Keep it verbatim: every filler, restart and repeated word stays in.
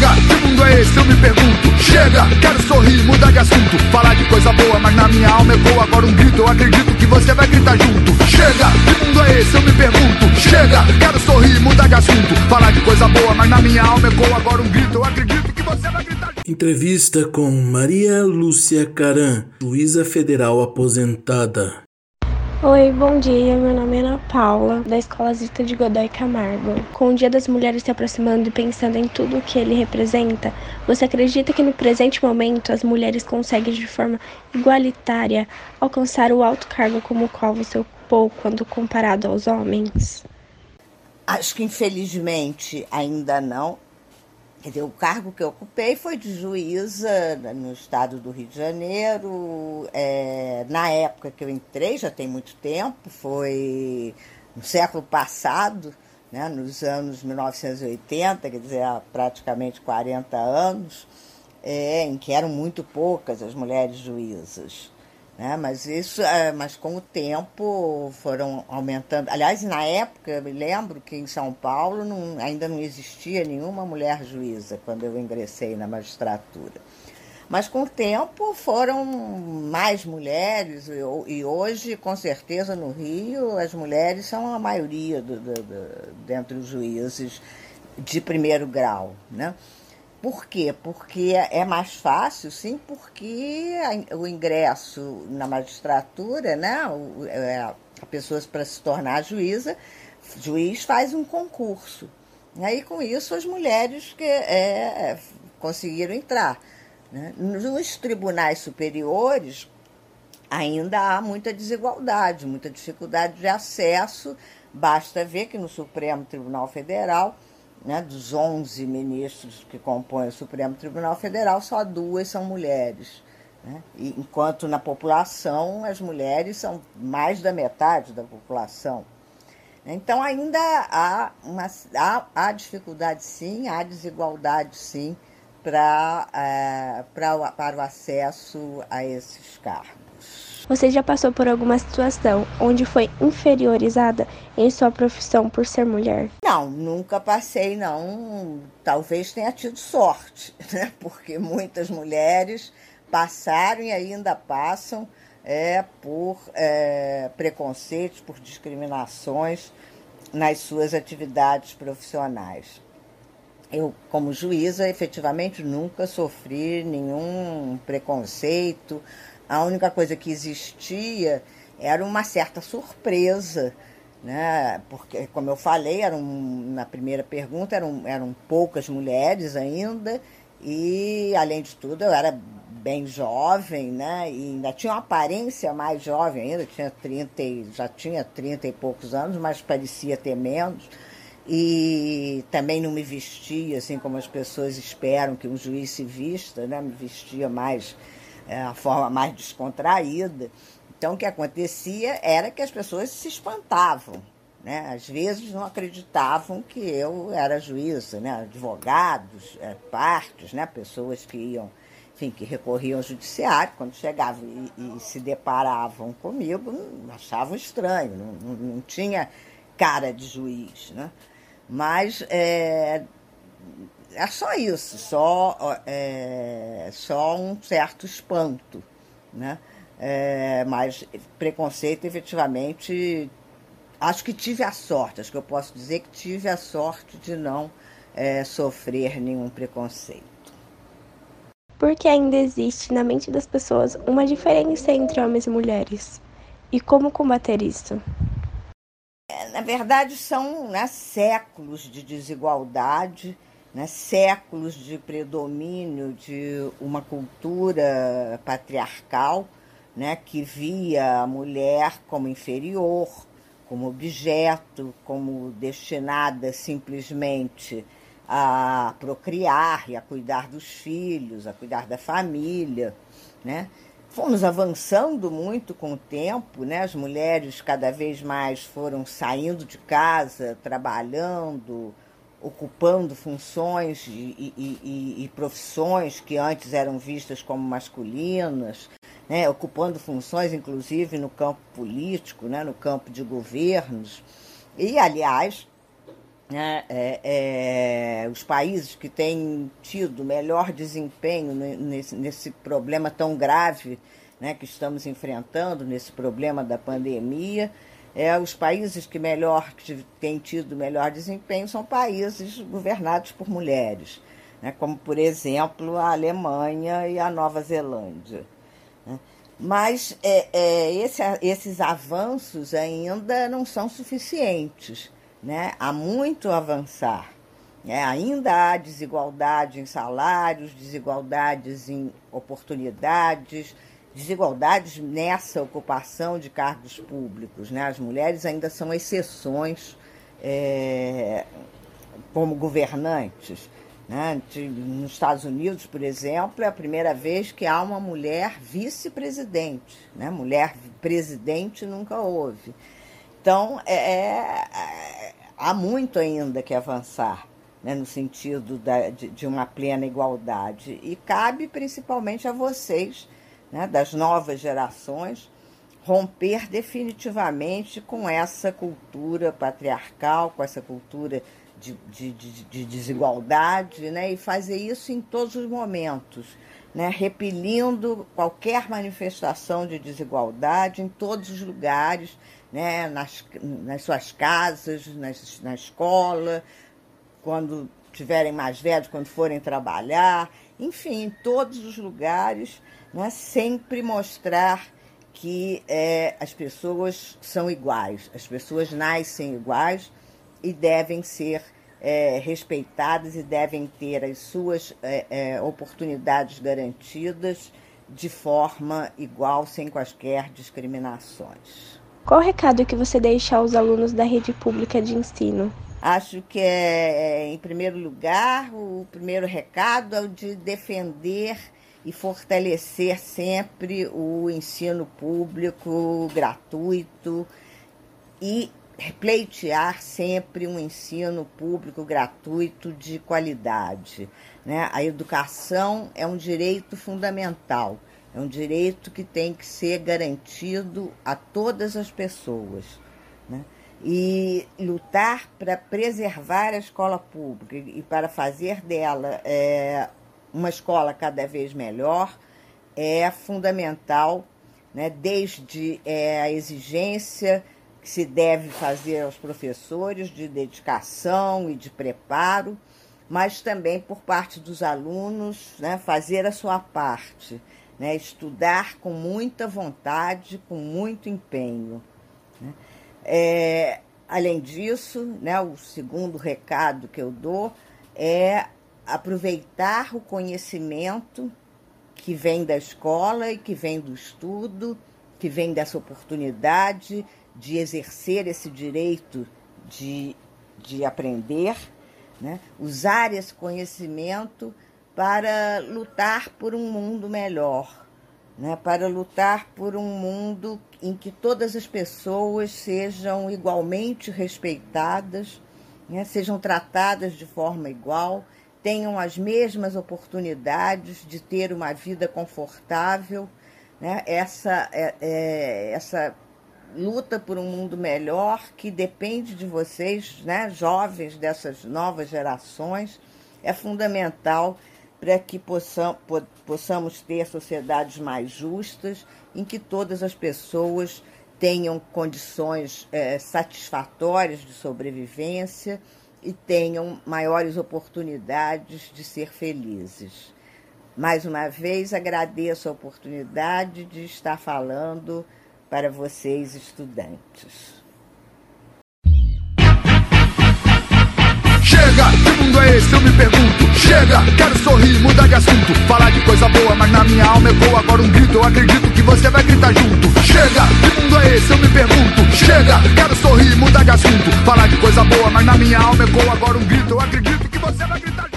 que mundo é esse, eu me pergunto. Chega, quero sorrir, mudar de assunto. Falar de coisa boa, mas na minha alma ecoa agora um grito. Eu acredito que você vai gritar junto. Chega, que mundo é esse, eu me pergunto. Chega, quero sorrir, mudar de assunto. Falar de coisa boa, mas na minha alma ecoa agora um grito. Eu acredito que você vai gritar junto. Entrevista com Maria Lúcia Caram, juíza federal aposentada. Oi, bom dia. Meu nome é Ana Paula, da Escola Zita de Godoy Camargo. Com o Dia das Mulheres se aproximando e pensando em tudo o que ele representa, você acredita que no presente momento as mulheres conseguem de forma igualitária alcançar o alto cargo como o qual você ocupou quando comparado aos homens? Acho que infelizmente ainda não. Quer dizer, o cargo que eu ocupei foi de juíza no estado do Rio de Janeiro. É, na época que eu entrei, já tem muito tempo, foi no século passado, né, nos anos mil novecentos e oitenta, quer dizer, há praticamente quarenta anos, é, em que eram muito poucas as mulheres juízas. Né, mas, isso, é, mas com o tempo foram aumentando. Aliás, na época, eu me lembro que em São Paulo não, ainda não existia nenhuma mulher juíza quando eu ingressei na magistratura. Mas com o tempo foram mais mulheres, e, e hoje, com certeza, no Rio, as mulheres são a maioria do, do, do, dentre os juízes de primeiro grau, né? Por quê? Porque é mais fácil, sim, porque o ingresso na magistratura, né, a pessoa para se tornar juíza, juiz faz um concurso. E aí, com isso, as mulheres que é, conseguiram entrar. Né? Nos tribunais superiores, ainda há muita desigualdade, muita dificuldade de acesso. Basta ver que no Supremo Tribunal Federal, né, dos onze ministros que compõem o Supremo Tribunal Federal, só duas são mulheres. Né? E, enquanto na população, as mulheres são mais da metade da população. Então, ainda há, uma, há, há dificuldade, sim, há desigualdade, sim, pra, é, pra, para o acesso a esses cargos. Você já passou por alguma situação onde foi inferiorizada em sua profissão por ser mulher? Não, nunca passei, não. Talvez tenha tido sorte, né? Porque muitas mulheres passaram e ainda passam é, por é, preconceitos, por discriminações nas suas atividades profissionais. Eu, como juíza, efetivamente nunca sofri nenhum preconceito. A única coisa que existia era uma certa surpresa, né? Porque, como eu falei, eram, na primeira pergunta, eram, eram poucas mulheres ainda, e, além de tudo, eu era bem jovem, né? E ainda tinha uma aparência mais jovem ainda, tinha trinta, já tinha trinta e poucos anos, mas parecia ter menos. E também não me vestia assim como as pessoas esperam que um juiz se vista, né? Me vestia mais, é, a forma mais descontraída. Então, o que acontecia era que as pessoas se espantavam, né? Às vezes não acreditavam que eu era juíza, né? Advogados, é, partes, né? Pessoas que iam, enfim, que recorriam ao judiciário, quando chegavam e, e se deparavam comigo, achavam estranho, não, não, não tinha cara de juiz, né? Mas é, é só isso, só, é, só um certo espanto, né? É, mas preconceito, efetivamente, acho que tive a sorte, acho que eu posso dizer que tive a sorte de não é, sofrer nenhum preconceito. Porque ainda existe na mente das pessoas uma diferença entre homens e mulheres. E como combater isso? Na verdade, são, né, séculos de desigualdade, né, séculos de predomínio de uma cultura patriarcal, né, que via a mulher como inferior, como objeto, como destinada simplesmente a procriar e a cuidar dos filhos, a cuidar da família, né? Fomos avançando muito com o tempo, né? As mulheres cada vez mais foram saindo de casa, trabalhando, ocupando funções e, e, e, e profissões que antes eram vistas como masculinas, né? Ocupando funções, inclusive, no campo político, né? No campo de governos. E, aliás, né, é, é, os países que têm tido melhor desempenho nesse, nesse problema tão grave, né, que estamos enfrentando, nesse problema da pandemia, é, os países que melhor que têm tido melhor desempenho são países governados por mulheres, né, como, por exemplo, a Alemanha e a Nova Zelândia. Né. Mas é, é, esse, esses avanços ainda não são suficientes, né? Há muito a avançar. Né? Ainda há desigualdade em salários, desigualdades em oportunidades, desigualdades nessa ocupação de cargos públicos. Né? As mulheres ainda são exceções é, como governantes. Né? Nos Estados Unidos, por exemplo, é a primeira vez que há uma mulher vice-presidente. Né? Mulher presidente nunca houve. Então, é, é, há muito ainda que avançar, né, no sentido da, de, de uma plena igualdade. E cabe principalmente a vocês, né, das novas gerações, romper definitivamente com essa cultura patriarcal, com essa cultura de, de, de, de desigualdade, né, e fazer isso em todos os momentos, né, repelindo qualquer manifestação de desigualdade em todos os lugares, né, nas, nas suas casas, nas, na escola, quando tiverem mais velhos, quando forem trabalhar, enfim, em todos os lugares, né, sempre mostrar que é, as pessoas são iguais, as pessoas nascem iguais e devem ser é, respeitadas e devem ter as suas é, é, oportunidades garantidas de forma igual, sem quaisquer discriminações. Qual o recado que você deixa aos alunos da rede pública de ensino? Acho que, é, em primeiro lugar, o primeiro recado é o de defender e fortalecer sempre o ensino público gratuito e pleitear sempre um ensino público gratuito de qualidade. Né? A educação é um direito fundamental. É um direito que tem que ser garantido a todas as pessoas. Né? E lutar para preservar a escola pública e para fazer dela é, uma escola cada vez melhor é fundamental, né? Desde é, a exigência que se deve fazer aos professores de dedicação e de preparo, mas também por parte dos alunos, né? Fazer a sua parte. Né, estudar com muita vontade, com muito empenho. Né? É, além disso, né, o segundo recado que eu dou é aproveitar o conhecimento que vem da escola e que vem do estudo, que vem dessa oportunidade de exercer esse direito de, de aprender, né? Usar esse conhecimento para lutar por um mundo melhor, né? Para lutar por um mundo em que todas as pessoas sejam igualmente respeitadas, né? Sejam tratadas de forma igual, tenham as mesmas oportunidades de ter uma vida confortável. Né? Essa, é, é, essa luta por um mundo melhor que depende de vocês, né? Jovens dessas novas gerações, é fundamental para que possam, possamos ter sociedades mais justas, em que todas as pessoas tenham condições é, satisfatórias de sobrevivência e tenham maiores oportunidades de ser felizes. Mais uma vez, agradeço a oportunidade de estar falando para vocês, estudantes. Chega, que mundo é esse? Eu me pergunto. Chega, quero sorrir, mudar de assunto, falar de coisa boa, mas na minha alma ecoa agora um grito. Eu acredito que você vai gritar junto. Chega, que mundo é esse? Eu me pergunto. Chega, quero sorrir, mudar de assunto, falar de coisa boa, mas na minha alma ecoa agora um grito. Eu acredito que você vai gritar junto.